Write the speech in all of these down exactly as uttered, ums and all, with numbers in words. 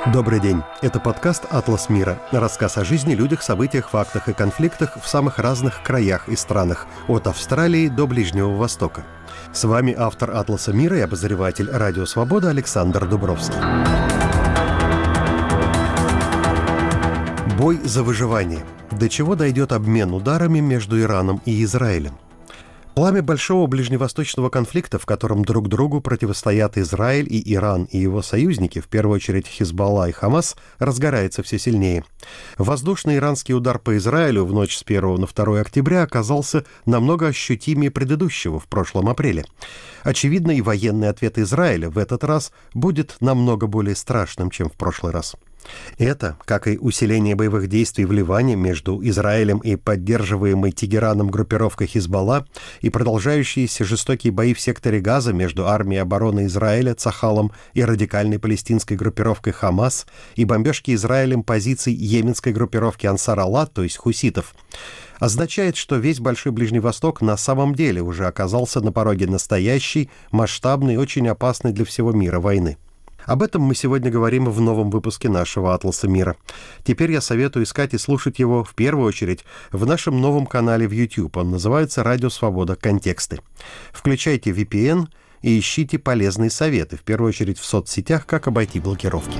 Добрый день. Это подкаст «Атлас мира». Рассказ о жизни, людях, событиях, фактах и конфликтах в самых разных краях и странах, от Австралии до Ближнего Востока. С вами автор «Атласа мира» и обозреватель «Радио Свобода» Александр Дубровский. Бой за выживание. До чего дойдет обмен ударами между Ираном и Израилем? Пламя большого ближневосточного конфликта, в котором друг другу противостоят Израиль и Иран и его союзники, в первую очередь Хизбалла и Хамас, разгорается все сильнее. Воздушный иранский удар по Израилю в ночь с первого на второе октября оказался намного ощутимее предыдущего в прошлом апреле. Очевидно, и военный ответ Израиля в этот раз будет намного более страшным, чем в прошлый раз. Это, как и усиление боевых действий в Ливане между Израилем и поддерживаемой Тегераном группировкой Хизбалла, и продолжающиеся жестокие бои в секторе Газа между армией обороны Израиля, Цахалом, и радикальной палестинской группировкой Хамас, и бомбежки Израилем позиций йеменской группировки Ансар-Аллах, то есть хуситов, означает, что весь Большой Ближний Восток на самом деле уже оказался на пороге настоящей, масштабной и очень опасной для всего мира войны. Об этом мы сегодня говорим в новом выпуске нашего «Атласа мира». Теперь я советую искать и слушать его, в первую очередь, в нашем новом канале в YouTube. Он называется «Радио Свобода. Контексты». Включайте ви пи эн и ищите полезные советы, в первую очередь в соцсетях, как обойти блокировки.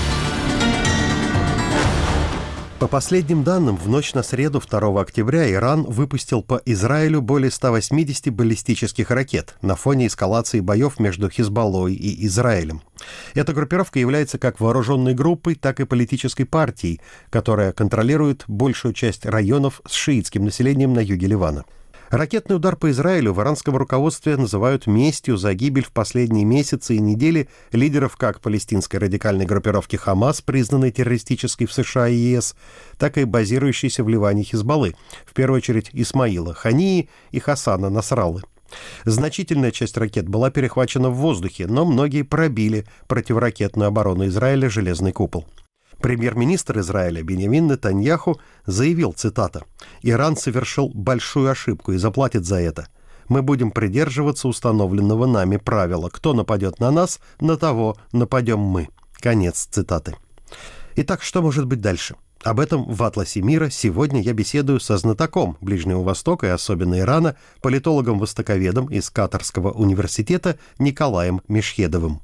По последним данным, в ночь на среду второго октября Иран выпустил по Израилю более ста восьмидесяти баллистических ракет на фоне эскалации боев между Хизбаллой и Израилем. Эта группировка является как вооруженной группой, так и политической партией, которая контролирует большую часть районов с шиитским населением на юге Ливана. Ракетный удар по Израилю в иранском руководстве называют местью за гибель в последние месяцы и недели лидеров как палестинской радикальной группировки Хамас, признанной террористической в США и ЕС, так и базирующейся в Ливане Хизбаллы, в первую очередь Исмаила Хании и Хасана Насраллы. Значительная часть ракет была перехвачена в воздухе, но многие пробили противоракетную оборону Израиля «Железный купол». Премьер-министр Израиля Биньямин Нетаньяху заявил, цитата, «Иран совершил большую ошибку и заплатит за это. Мы будем придерживаться установленного нами правила. Кто нападет на нас, на того нападем мы». Конец цитаты. Итак, что может быть дальше? Об этом в «Атласе мира» сегодня я беседую со знатоком Ближнего Востока и особенно Ирана, политологом-востоковедом из Катарского университета Николаем Мешхедовым.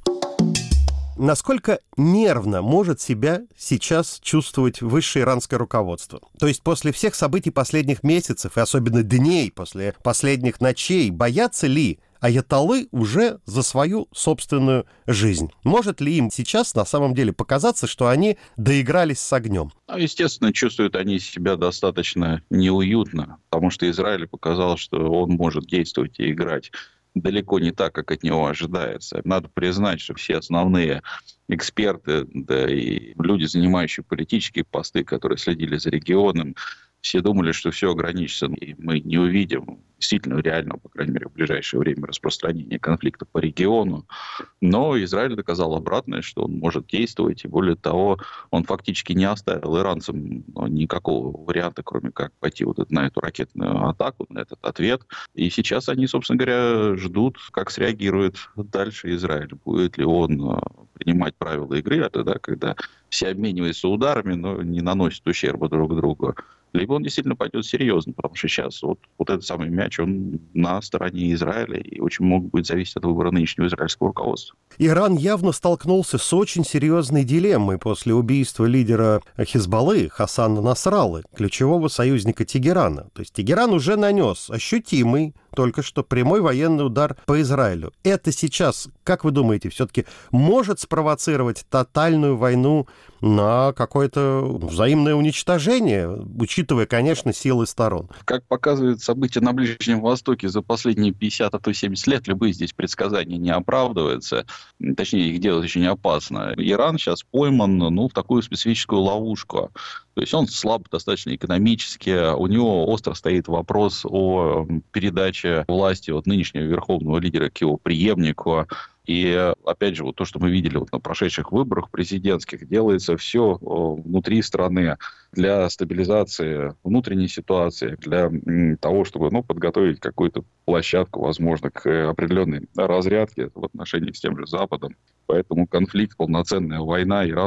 Насколько нервно может себя сейчас чувствовать высшее иранское руководство? То есть после всех событий последних месяцев, и особенно дней, после последних ночей, боятся ли аятоллы уже за свою собственную жизнь? Может ли им сейчас на самом деле показаться, что они доигрались с огнем? Естественно, чувствуют они себя достаточно неуютно, потому что Израиль показал, что он может действовать и играть далеко не так, как от него ожидается. Надо признать, что все основные эксперты, да и люди, занимающие политические посты, которые следили за регионом, все думали, что все ограничится, и мы не увидим действительно реального, по крайней мере, в ближайшее время распространения конфликта по региону. Но Израиль доказал обратное, что он может действовать, и более того, он фактически не оставил иранцам никакого варианта, кроме как пойти вот на эту ракетную атаку, на этот ответ. И сейчас они, собственно говоря, ждут, как среагирует дальше Израиль. Будет ли он принимать правила игры, а тогда, когда все обмениваются ударами, но не наносят ущерба друг другу, либо он действительно пойдет серьезно, потому что сейчас вот, вот этот самый мяч, он на стороне Израиля, и очень много будет зависеть от выбора нынешнего израильского руководства. Иран явно столкнулся с очень серьезной дилеммой после убийства лидера Хизбаллы Хасана Насраллы, ключевого союзника Тегерана. То есть Тегеран уже нанес ощутимый, только что прямой военный удар по Израилю. Это сейчас, как вы думаете, все-таки может спровоцировать тотальную войну на какое-то взаимное уничтожение, учитывая, конечно, силы сторон? Как показывают события на Ближнем Востоке за последние пятьдесят, а то семьдесят лет, любые здесь предсказания не оправдываются. Точнее, их делать очень опасно. Иран сейчас пойман ну, в такую специфическую ловушку. То есть он слаб достаточно экономически, у него остро стоит вопрос о передаче власти от нынешнего верховного лидера к его преемнику. И, опять же, вот то, что мы видели вот на прошедших выборах президентских, делается все внутри страны для стабилизации внутренней ситуации, для того, чтобы ну, подготовить какую-то площадку, возможно, к определенной разрядке в отношении с тем же Западом. Поэтому конфликт, полноценная война Ирану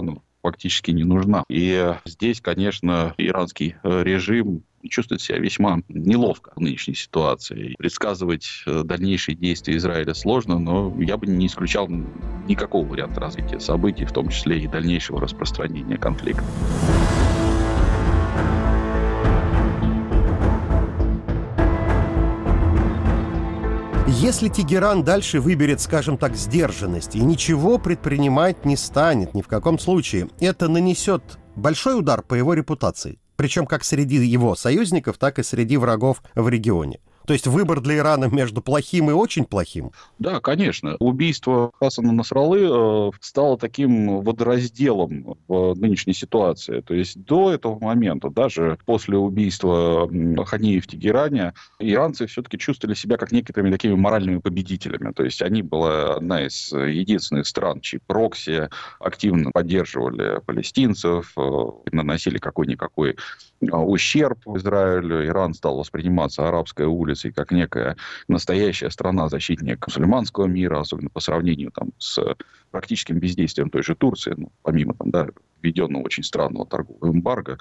фактически не нужна. И здесь, конечно, иранский режим чувствует себя весьма неловко в нынешней ситуации. Предсказывать дальнейшие действия Израиля сложно, но я бы не исключал никакого варианта развития событий, в том числе и дальнейшего распространения конфликта. Если Тегеран дальше выберет, скажем так, сдержанность и ничего предпринимать не станет ни в каком случае, это нанесет большой удар по его репутации, причем как среди его союзников, так и среди врагов в регионе. То есть выбор для Ирана между плохим и очень плохим? Да, конечно. Убийство Хасана Насраллы стало таким водоразделом в нынешней ситуации. То есть до этого момента, даже после убийства Хании в Тегеране, иранцы все-таки чувствовали себя как некоторыми такими моральными победителями. То есть они была одна из единственных стран, чьи прокси активно поддерживали палестинцев, наносили какой-никакой ущерб Израилю. Иран стал восприниматься арабской улицей как некая настоящая страна-защитник мусульманского мира, особенно по сравнению там, с практическим бездействием той же Турции, ну, помимо там, да, введенного очень странного торгового эмбарго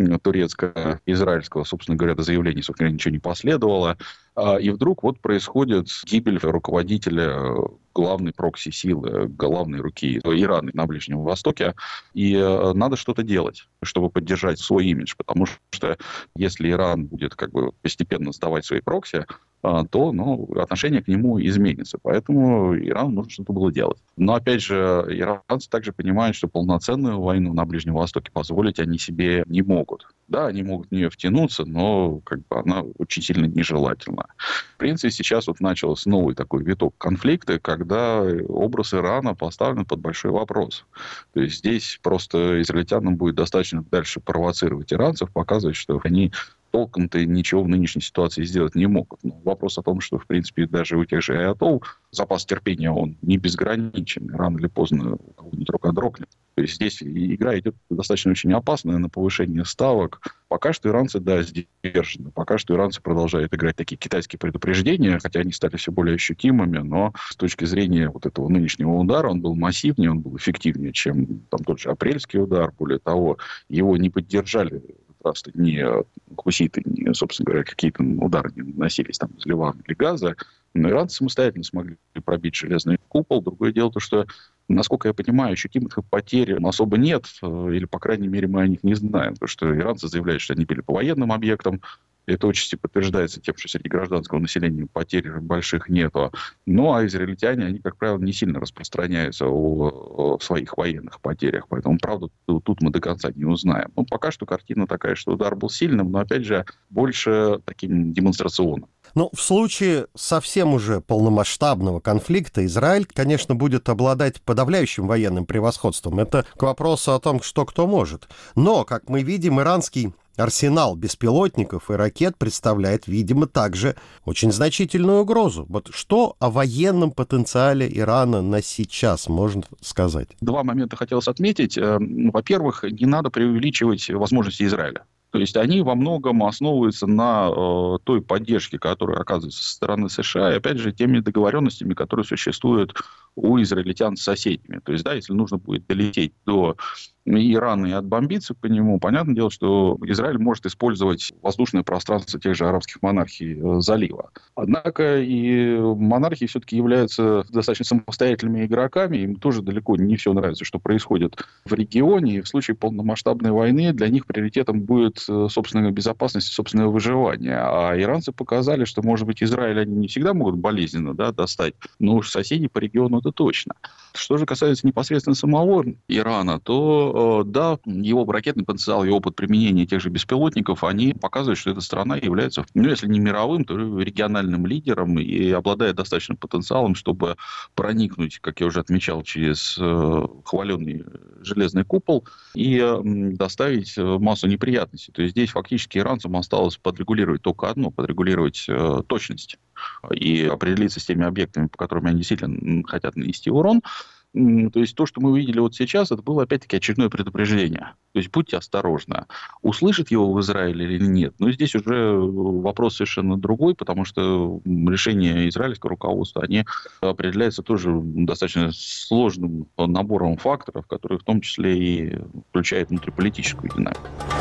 турецко-израильского, собственно говоря, до заявлений, собственно говоря, ничего не последовало. И вдруг вот происходит гибель руководителя главной прокси-силы, главной руки Ирана на Ближнем Востоке. И надо что-то делать, чтобы поддержать свой имидж. Потому что если Иран будет как бы постепенно сдавать свои прокси, то ну, отношение к нему изменится. Поэтому Ирану нужно что-то было делать. Но, опять же, иранцы также понимают, что полноценную войну на Ближнем Востоке позволить они себе не могут. Да, они могут в нее втянуться, но как бы она очень сильно нежелательна. В принципе, сейчас вот начался новый такой виток конфликта, когда образ Ирана поставлен под большой вопрос. То есть здесь просто израильтянам будет достаточно дальше провоцировать иранцев, показывать, что они толком-то ничего в нынешней ситуации сделать не могут. Но вопрос о том, что, в принципе, даже у тех же аятол запас терпения, он не безграничен. Рано или поздно у кого-нибудь рука дрогнет. То есть здесь игра идет достаточно очень опасная на повышение ставок. Пока что иранцы, да, сдержаны. Пока что иранцы продолжают играть такие китайские предупреждения, хотя они стали все более ощутимыми, но с точки зрения вот этого нынешнего удара он был массивнее, он был эффективнее, чем там тот же апрельский удар. Более того, его не поддержали просто не хуситы, не, собственно говоря, какие-то удары не наносились там из Ливана или Газа, но иранцы самостоятельно смогли пробить железный купол. Другое дело то, что, насколько я понимаю, ощутимых потерь особо нет, или, по крайней мере, мы о них не знаем, потому что иранцы заявляют, что они били по военным объектам. Это отчасти подтверждается тем, что среди гражданского населения потерь больших нету. Ну, а израильтяне, они, как правило, не сильно распространяются о, о своих военных потерях. Поэтому, правда, тут мы до конца не узнаем. Ну, пока что картина такая, что удар был сильным, но, опять же, больше таким демонстрационным. Ну, в случае совсем уже полномасштабного конфликта Израиль, конечно, будет обладать подавляющим военным превосходством. Это к вопросу о том, что кто может. Но, как мы видим, иранский арсенал беспилотников и ракет представляет, видимо, также очень значительную угрозу. Вот что о военном потенциале Ирана на сейчас можно сказать? Два момента хотелось отметить. Во-первых, не надо преувеличивать возможности Израиля. То есть они во многом основываются на э, той поддержке, которая оказывается со стороны США, и, опять же, теми договоренностями, которые существуют у израильтян с соседями. То есть, да, если нужно будет долететь до Ирана и отбомбиться по нему, понятное дело, что Израиль может использовать воздушное пространство тех же арабских монархий э, залива. Однако и монархии все-таки являются достаточно самостоятельными игроками, им тоже далеко не все нравится, что происходит в регионе, и в случае полномасштабной войны для них приоритетом будет собственная безопасность, собственное выживание. А иранцы показали, что, может быть, Израиль они не всегда могут болезненно, да, достать, но уж соседей по региону это точно. Что же касается непосредственно самого Ирана, то, да, его ракетный потенциал и опыт применения тех же беспилотников, они показывают, что эта страна является, ну, если не мировым, то региональным лидером и обладает достаточным потенциалом, чтобы проникнуть, как я уже отмечал, через хваленный железный купол и доставить массу неприятностей. То есть здесь фактически иранцам осталось подрегулировать только одно, подрегулировать э, точность и определиться с теми объектами, по которым они действительно хотят нанести урон. То есть то, что мы увидели вот сейчас, это было опять-таки очередное предупреждение. То есть будьте осторожны. Услышат его в Израиле или нет? Но здесь уже вопрос совершенно другой, потому что решения израильского руководства, они определяются тоже достаточно сложным набором факторов, которые в том числе и включают внутриполитическую динамику.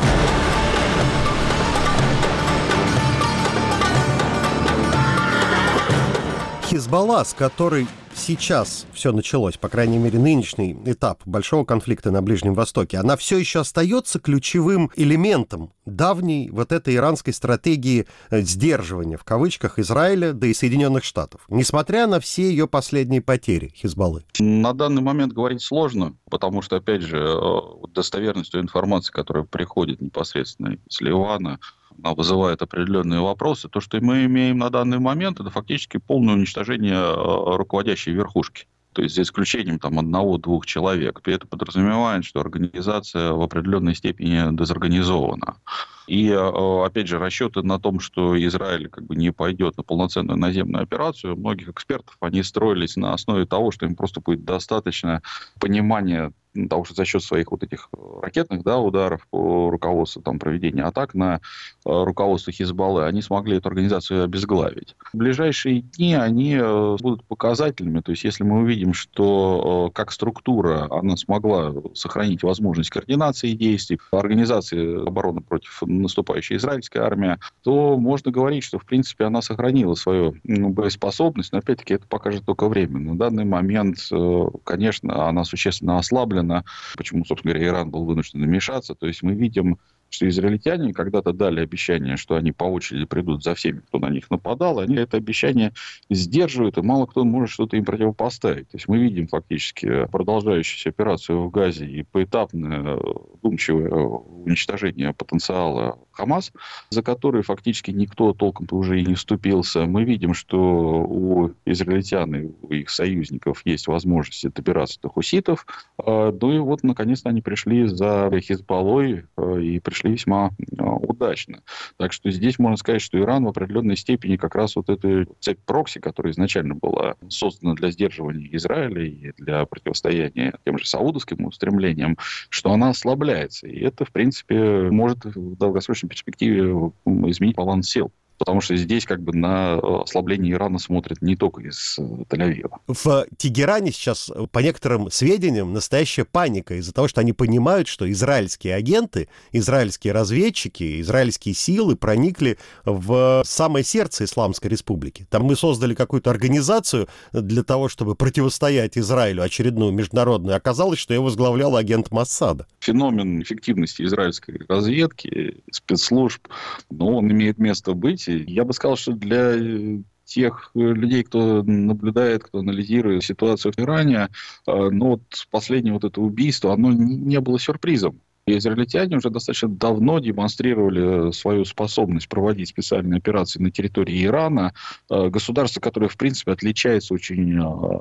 Хизбалла, с которой сейчас все началось, по крайней мере, нынешний этап большого конфликта на Ближнем Востоке, она все еще остается ключевым элементом давней вот этой иранской стратегии сдерживания, в кавычках, Израиля, да и Соединенных Штатов, несмотря на все ее последние потери Хизбаллы. На данный момент говорить сложно, потому что, опять же, достоверность той информации, которая приходит непосредственно из Ливана, она вызывает определенные вопросы. То, что мы имеем на данный момент, это фактически полное уничтожение руководящей верхушки. То есть за исключением там, одного-двух человек. Это подразумевает, что организация в определенной степени дезорганизована. И, опять же, расчеты на том, что Израиль как бы не пойдет на полноценную наземную операцию, многих экспертов, они строились на основе того, что им просто будет достаточно понимания того, что за счет своих вот этих ракетных, да, ударов по руководству там, проведения атак на руководство Хизбаллы, они смогли эту организацию обезглавить. В ближайшие дни они будут показательными. То есть, если мы увидим, что как структура она смогла сохранить возможность координации действий, организации обороны против наступающей израильской армии, то можно говорить, что, в принципе, она сохранила свою боеспособность. Но, опять-таки, это покажет только время. На данный момент, конечно, она существенно ослаблена. Почему, собственно говоря, Иран был вынужден вмешаться. То есть мы видим, что израильтяне когда-то дали обещание, что они по очереди придут за всеми, кто на них нападал. Они это обещание сдерживают, и мало кто может что-то им противопоставить. То есть мы видим фактически продолжающуюся операцию в Газе и поэтапное вдумчивое уничтожение потенциала Хамас, за который фактически никто толком-то уже и не вступился. Мы видим, что у израильтян и у их союзников есть возможность добираться до хуситов. Ну и вот, наконец-то, они пришли за Хизбаллой и пришли весьма удачно. Так что здесь можно сказать, что Иран в определенной степени как раз вот эту цепь прокси, которая изначально была создана для сдерживания Израиля и для противостояния тем же саудовским устремлениям, что она ослабляется. И это, в принципе, может в долгосрочной перспективе изменить баланс сил. Потому что здесь как бы на ослабление Ирана смотрят не только из Тель-Авива. В Тегеране сейчас, по некоторым сведениям, настоящая паника из-за того, что они понимают, что израильские агенты, израильские разведчики, израильские силы проникли в самое сердце Исламской Республики. Там мы создали какую-то организацию для того, чтобы противостоять Израилю, очередную международную. Оказалось, что ее возглавлял агент Моссада. Феномен эффективности израильской разведки, спецслужб, ну, он имеет место быть. Я бы сказал, что для тех людей, кто наблюдает, кто анализирует ситуацию в Иране, ну, вот последнее вот это убийство, оно не было сюрпризом. Израильтяне уже достаточно давно демонстрировали свою способность проводить специальные операции на территории Ирана. Государство, которое, в принципе, отличается очень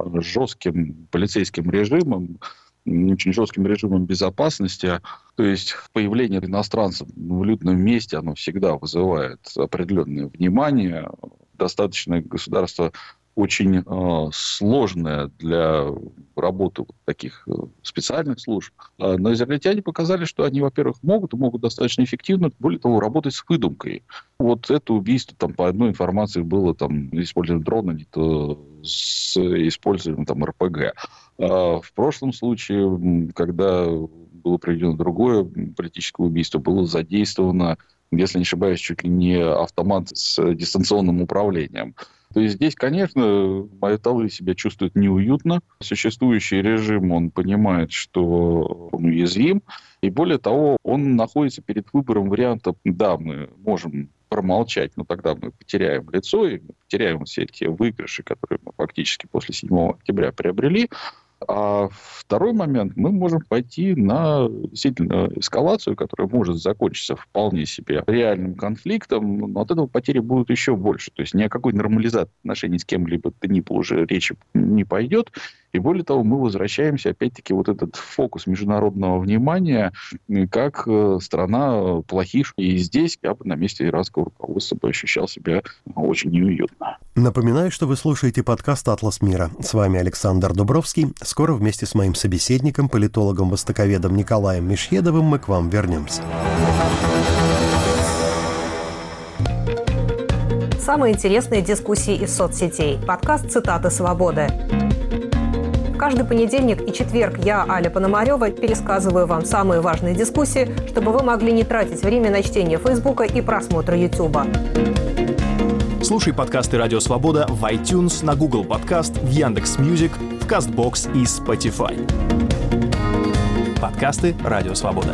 жестким полицейским режимом, очень жестким режимом безопасности. То есть появление иностранцев в людном месте, оно всегда вызывает определенное внимание. Достаточно государство очень э, сложное для работы вот таких э, специальных служб. Э, но израильтяне показали, что они, во-первых, могут и могут достаточно эффективно, более того, работать с выдумкой. Вот это убийство, там, по одной информации, было там, использование дрона, не то с использованием там, эр пэ гэ. А в прошлом случае, когда было проведено другое политическое убийство, было задействовано, если не ошибаюсь, чуть ли не автомат с дистанционным управлением. То есть здесь, конечно, Аятоллы себя чувствуют неуютно. Существующий режим, он понимает, что он уязвим. И более того, он находится перед выбором варианта: да, мы можем промолчать, но тогда мы потеряем лицо, и мы потеряем все те выигрыши, которые мы фактически после седьмого октября приобрели. А второй момент, мы можем пойти на действительно эскалацию, которая может закончиться вполне себе реальным конфликтом, но от этого потери будут еще больше. То есть ни о какой нормализации отношений с кем-либо то ни было уже речи не пойдет. И более того, мы возвращаемся, опять-таки, вот этот фокус международного внимания, как страна плохих. И здесь я бы на месте иранского руководства бы ощущал себя очень неуютно. Напоминаю, что вы слушаете подкаст «Атлас мира». С вами Александр Дубровский. Скоро вместе с моим собеседником, политологом-востоковедом Николаем Мешьедовым мы к вам вернемся. Самые интересные дискуссии из соцсетей. Подкаст «Цитаты свободы». Каждый понедельник и четверг я, Аля Пономарева, пересказываю вам самые важные дискуссии, чтобы вы могли не тратить время на чтение Фейсбука и просмотр Ютуба. Слушай подкасты «Радио Свобода» в iTunes, на Google Подкаст, в Яндекс.Мьюзик, в Кастбокс и Spotify. Подкасты «Радио Свобода».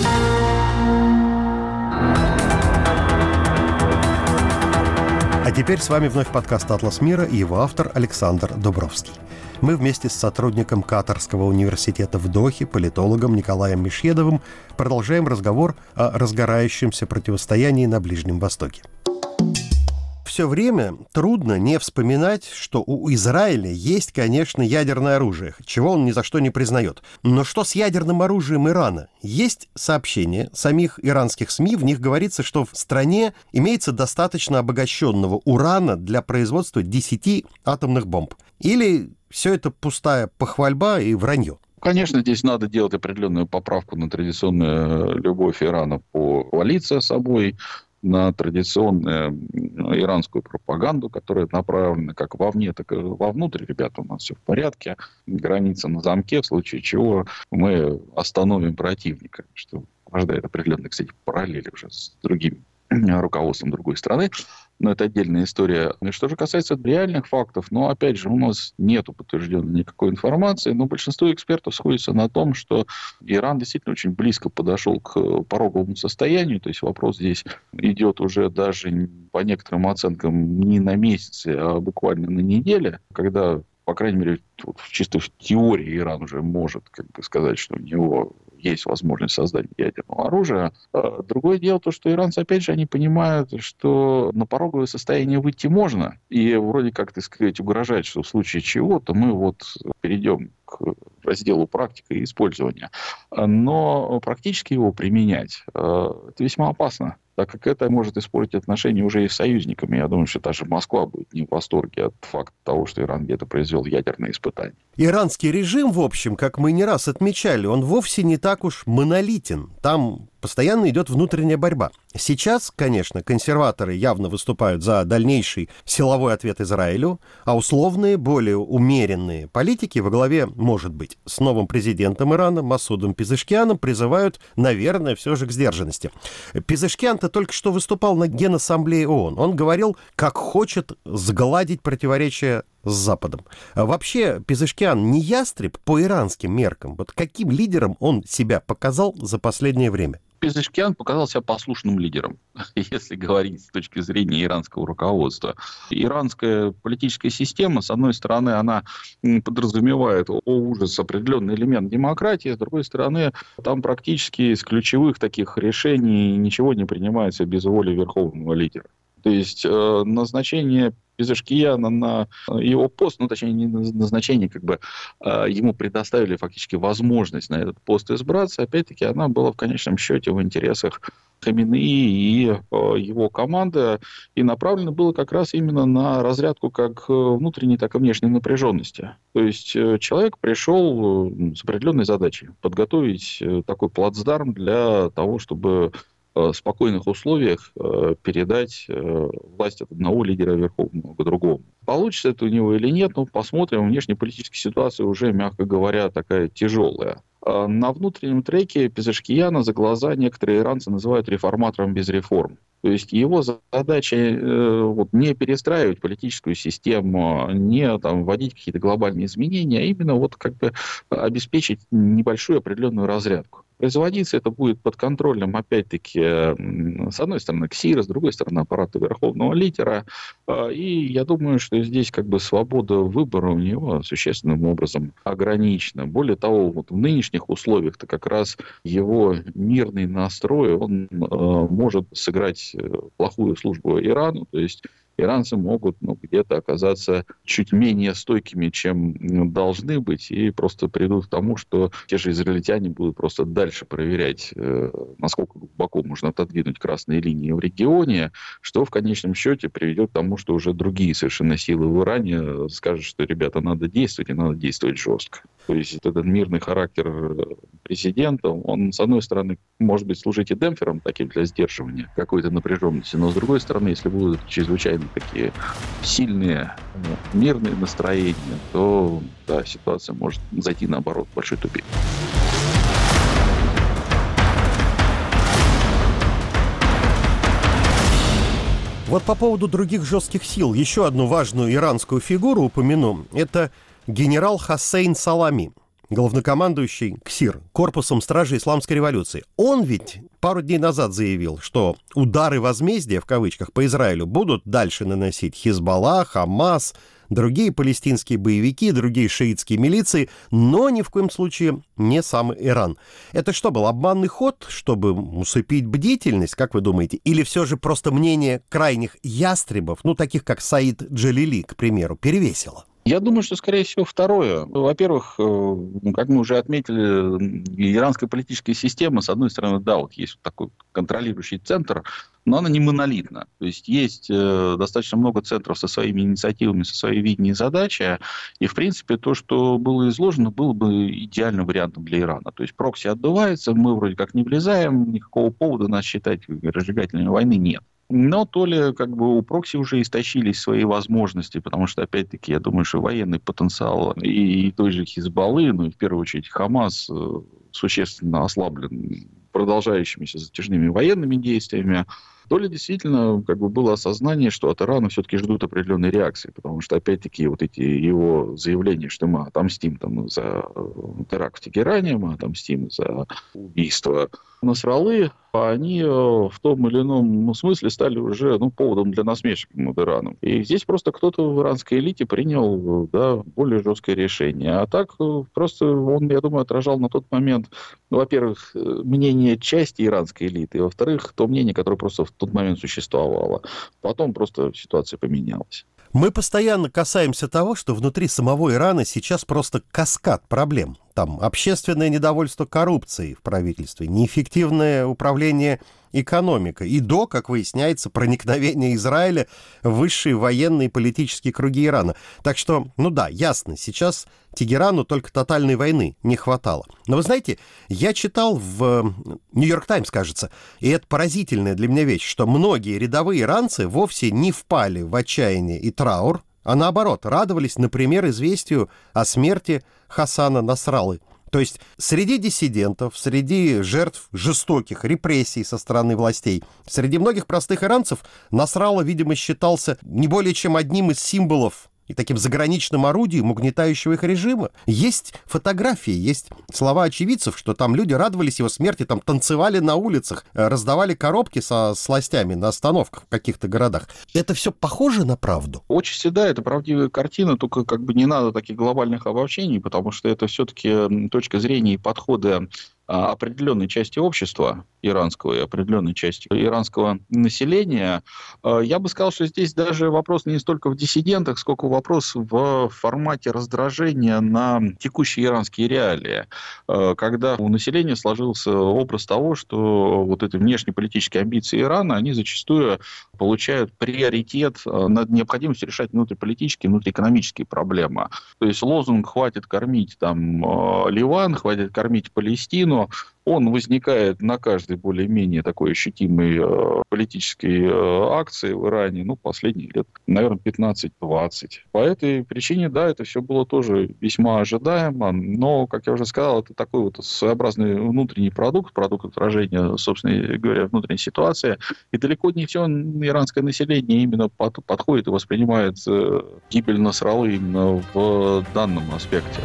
А теперь с вами вновь подкаст «Атлас мира» и его автор Александр Дубровский. Мы вместе с сотрудником Катарского университета в Дохе, политологом Николаем Мешьедовым, продолжаем разговор о разгорающемся противостоянии на Ближнем Востоке. Все время трудно не вспоминать, что у Израиля есть, конечно, ядерное оружие, чего он ни за что не признает. Но что с ядерным оружием Ирана? Есть сообщения самих иранских СМИ, в них говорится, что в стране имеется достаточно обогащенного урана для производства десяти атомных бомб. Или все это пустая похвальба и вранье? Конечно, здесь надо делать определенную поправку на традиционную любовь Ирана похвалиться собой, на традиционную иранскую пропаганду, которая направлена как вовне, так и вовнутрь. Ребята, у нас все в порядке, граница на замке, в случае чего мы остановим противника, что рождает определенные, кстати, параллели уже с другим руководством другой страны. Но это отдельная история. И что же касается реальных фактов, ну, опять же, у нас нет подтвержденной никакой информации, но большинство экспертов сходится на том, что Иран действительно очень близко подошел к пороговому состоянию, то есть вопрос здесь идет уже даже по некоторым оценкам не на месяцы, а буквально на неделе, когда, по крайней мере, вот, чисто в теории Иран уже может, как бы, сказать, что у него есть возможность создания ядерного оружия. Другое дело то, что иранцы, опять же, они понимают, что на пороговое состояние выйти можно. И вроде как, так сказать, угрожать, что в случае чего-то мы вот перейдем к разделу практика и использования. Но практически его применять — это весьма опасно, так как это может испортить отношения уже и с союзниками. Я думаю, что даже Москва будет не в восторге от факта того, что Иран где-то произвел ядерные испытания. Иранский режим, в общем, как мы не раз отмечали, он вовсе не так уж монолитен. Там постоянно идет внутренняя борьба. Сейчас, конечно, консерваторы явно выступают за дальнейший силовой ответ Израилю, а условные, более умеренные политики во главе, может быть, с новым президентом Ирана Масудом Пезешкианом призывают, наверное, все же к сдержанности. Пезешкиан-то только что выступал на Генассамблее ООН. Он говорил, как хочет сгладить противоречия с Западом. А вообще, Пезешкиан не ястреб по иранским меркам? Вот каким лидером он себя показал за последнее время? Пезешкиан показал себя послушным лидером, если говорить с точки зрения иранского руководства. Иранская политическая система, с одной стороны, она подразумевает, о ужас, определенный элемент демократии, с другой стороны, там практически из ключевых таких решений ничего не принимается без воли верховного лидера. То есть э, назначение Пезешкиана на его пост, ну, точнее, не назначение, как бы э, ему предоставили фактически возможность на этот пост избраться, опять-таки, она была в конечном счете в интересах Хаминеи и э, его команды, и направлено было как раз именно на разрядку как внутренней, так и внешней напряженности. То есть э, человек пришел э, с определенной задачей подготовить э, такой плацдарм для того, чтобы в спокойных условиях передать власть от одного лидера верховного к другому. Получится это у него или нет, ну, посмотрим. Внешнеполитическая ситуация уже, мягко говоря, такая тяжелая. На внутреннем треке Пезешкиана за глаза некоторые иранцы называют реформатором без реформ. То есть его задача э, вот, не перестраивать политическую систему, не там, вводить какие-то глобальные изменения, а именно вот, как бы, обеспечить небольшую определенную разрядку. Производиться это будет под контролем, опять-таки, с одной стороны, КСИРа, с другой стороны, аппарата верховного лидера. И я думаю, что здесь как бы свобода выбора у него существенным образом ограничена. Более того, вот в нынешних условиях-то как раз его мирный настрой, он э, может сыграть плохую службу Ирану. То есть иранцы могут ну, где-то оказаться чуть менее стойкими, чем должны быть, и просто придут к тому, что те же израильтяне будут просто дальше проверять, насколько глубоко можно отодвинуть красные линии в регионе, что в конечном счете приведет к тому, что уже другие совершенно силы в Иране скажут, что, ребята, надо действовать, и надо действовать жестко. То есть этот мирный характер президента, он, с одной стороны, может быть, служить и демпфером таким для сдерживания какой-то напряженности, но, с другой стороны, если будут чрезвычайно такие сильные мирные настроения, то да, ситуация может зайти, наоборот, в большой тупик. Вот по поводу других жестких сил еще одну важную иранскую фигуру упомяну. Это генерал Хоссейн Салами, главнокомандующий КСИР, корпусом стражи Исламской революции. Он ведь пару дней назад заявил, что удары возмездия, в кавычках, по Израилю будут дальше наносить Хизбалла, Хамас, другие палестинские боевики, другие шиитские милиции, но ни в коем случае не сам Иран. Это что, был обманный ход, чтобы усыпить бдительность, как вы думаете? Или все же просто мнение крайних ястребов, ну, таких как Саид Джалили, к примеру, перевесило? Я думаю, что, скорее всего, второе. Во-первых, как мы уже отметили, иранская политическая система, с одной стороны, да, вот есть вот такой контролирующий центр, но она не монолитна. То есть есть достаточно много центров со своими инициативами, со своей видением задачи, и, в принципе, то, что было изложено, было бы идеальным вариантом для Ирана. То есть прокси отдувается, мы вроде как не влезаем, никакого повода нас считать разжигательной войны нет. Но то ли как бы у прокси уже истощились свои возможности, потому что, опять-таки, я думаю, что военный потенциал и, и той же Хизбаллы, ну и в первую очередь Хамас, существенно ослаблен продолжающимися затяжными военными действиями, то ли действительно как бы было осознание, что от Ирана все-таки ждут определенной реакции, потому что, опять-таки, вот эти его заявления, что мы отомстим там, за теракт в Тегеране, мы отомстим за убийство Насраллы, они в том или ином ну, смысле стали уже ну, поводом для насмешек над Ираном. И здесь просто кто-то в иранской элите принял да, более жесткое решение. А так просто он, я думаю, отражал на тот момент, ну, во-первых, мнение части иранской элиты, и, во-вторых, то мнение, которое просто в тот момент существовало. Потом просто ситуация поменялась. Мы постоянно касаемся того, что внутри самого Ирана сейчас просто каскад проблем. Там общественное недовольство коррупцией в правительстве, неэффективное управление экономикой и до, как выясняется, проникновение Израиля в высшие военные и политические круги Ирана. Так что, ну да, ясно, сейчас Тегерану только тотальной войны не хватало. Но вы знаете, я читал в «Нью-Йорк Таймс», кажется, и это поразительная для меня вещь, что многие рядовые иранцы вовсе не впали в отчаяние и траур, а наоборот, радовались, например, известию о смерти Хасана Насраллы. То есть среди диссидентов, среди жертв жестоких репрессий со стороны властей, среди многих простых иранцев Насралла, видимо, считался не более чем одним из символов и таким заграничным орудием угнетающего их режима. Есть фотографии, есть слова очевидцев, что там люди радовались его смерти, там танцевали на улицах, раздавали коробки со сластями на остановках в каких-то городах. Это все похоже на правду? Очень всегда это правдивая картина, только как бы не надо таких глобальных обобщений, потому что это все-таки точка зрения и подхода определенной части общества иранского и определенной части иранского населения. Я бы сказал, что здесь даже вопрос не столько в диссидентах, сколько вопрос в формате раздражения на текущие иранские реалии. Когда у населения сложился образ того, что вот эти внешнеполитические амбиции Ирана, они зачастую получают приоритет над необходимостью решать внутриполитические, внутриэкономические проблемы. То есть лозунг «хватит кормить там, Ливан», «хватит кормить Палестину», он возникает на каждой более-менее такой ощутимой э, политической э, акции в Иране, ну, последние лет, наверное, пятнадцать-двадцать. По этой причине, да, это все было тоже весьма ожидаемо, но, как я уже сказал, это такой вот своеобразный внутренний продукт, продукт отражения, собственно говоря, внутренней ситуации, и далеко не все иранское население именно под, подходит и воспринимает э, гибель Насраллы именно в данном аспекте.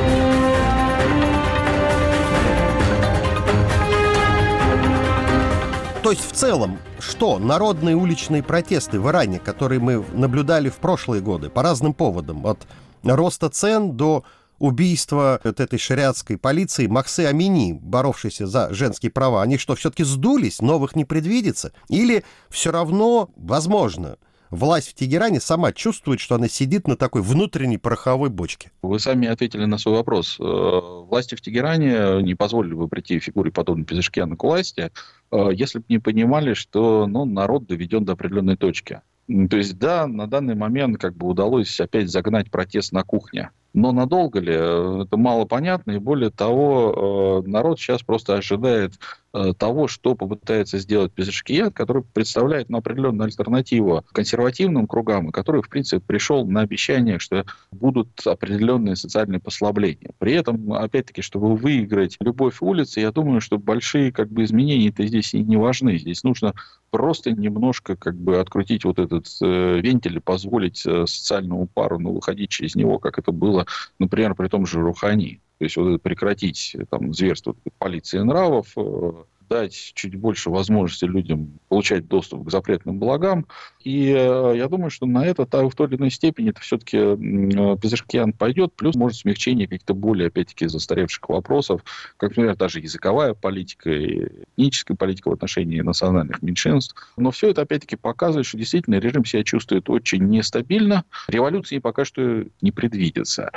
То есть в целом, что народные уличные протесты в Иране, которые мы наблюдали в прошлые годы по разным поводам, от роста цен до убийства от этой шариатской полиции Махсы Амини, боровшейся за женские права, они что, все-таки сдулись, новых не предвидится? Или все равно, возможно, власть в Тегеране сама чувствует, что она сидит на такой внутренней пороховой бочке? Вы сами ответили на свой вопрос. Власти в Тегеране не позволили бы прийти фигуре, подобной Пезешкиану, к власти, если бы не понимали, что ну, народ доведен до определенной точки. То есть, да, на данный момент как бы удалось опять загнать протест на кухне. Но надолго ли? Это мало понятно. И более того, народ сейчас просто ожидает того, что попытается сделать Пезешкиан, который представляет ну, определенную альтернативу консервативным кругам, и который, в принципе, пришел на обещание, что будут определенные социальные послабления. При этом, опять-таки, чтобы выиграть любовь улицы, я думаю, что большие как бы, изменения-то здесь и не важны. Здесь нужно просто немножко как бы, открутить вот этот э, вентиль и позволить э, социальному пару ну, выходить через него, как это было, например, при том же Рухани. То есть вот прекратить там, зверство полиции нравов, дать чуть больше возможности людям получать доступ к запретным благам. И э, я думаю, что на это в той или иной степени это все-таки э, Пезешкиан пойдет, плюс может смягчение каких-то более, опять-таки, застаревших вопросов, как, например, даже языковая политика и этническая политика в отношении национальных меньшинств. Но все это, опять-таки, показывает, что действительно режим себя чувствует очень нестабильно. Революции пока что не предвидится.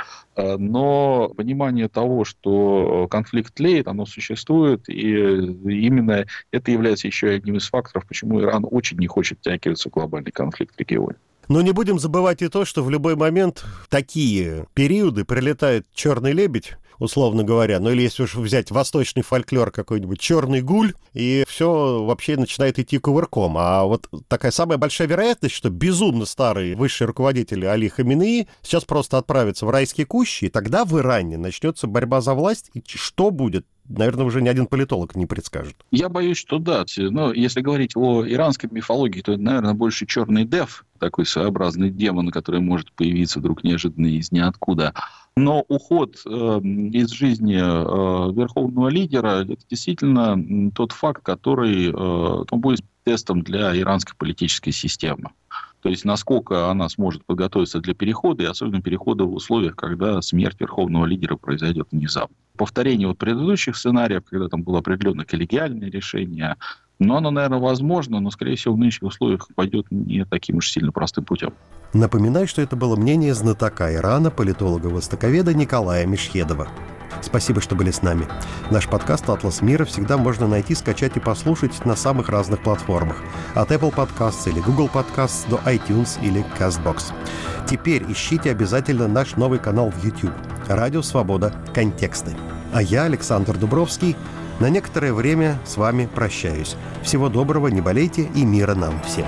Но понимание того, что конфликт тлеет, оно существует, и именно это является еще одним из факторов, почему Иран очень не хочет втягиваться в глобальный конфликт в регионе. Но не будем забывать и то, что в любой момент в такие периоды прилетает черный лебедь, условно говоря, ну или если уж взять восточный фольклор какой-нибудь, черный гуль, и все вообще начинает идти кувырком. А вот такая самая большая вероятность, что безумно старый высший руководитель Али Хаминеи сейчас просто отправится в райские кущи, и тогда в Иране начнется борьба за власть, и что будет? Наверное, уже ни один политолог не предскажет. Я боюсь, что да. Но если говорить о иранской мифологии, то это, наверное, больше черный дев, такой своеобразный демон, который может появиться вдруг неожиданно из ниоткуда. Но уход э, из жизни э, верховного лидера – это действительно тот факт, который э, будет тестом для иранской политической системы. То есть, насколько она сможет подготовиться для перехода, и особенно перехода в условиях, когда смерть верховного лидера произойдет внезапно. Повторение вот предыдущих сценариев, когда там было определенное коллегиальное решение, но оно, наверное, возможно, но, скорее всего, в нынешних условиях пойдет не таким уж сильно простым путем. Напоминаю, что это было мнение знатока Ирана, политолога-востоковеда Николая Мешхедова. Спасибо, что были с нами. Наш подкаст «Атлас мира» всегда можно найти, скачать и послушать на самых разных платформах. От Apple Podcasts или Google Podcasts до iTunes или CastBox. Теперь ищите обязательно наш новый канал в YouTube «Радио Свобода. Контексты». А я, Александр Дубровский, на некоторое время с вами прощаюсь. Всего доброго, не болейте и мира нам всем.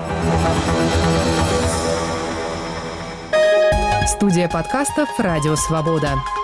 Студия подкастов «Радио Свобода».